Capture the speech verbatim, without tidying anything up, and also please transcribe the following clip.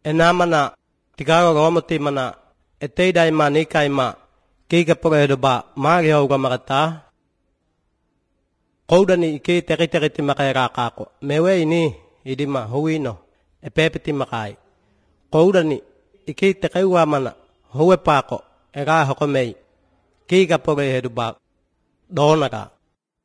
enamana tigago romoti mana eteidai ma nikai ma kiga pore ba mari hoga magata Koudani iki teri-teri makera kako mewe ini idima huino epepeti makai Koudani iki tekewa mana huwe pako era hokomei kiga pore ba donaka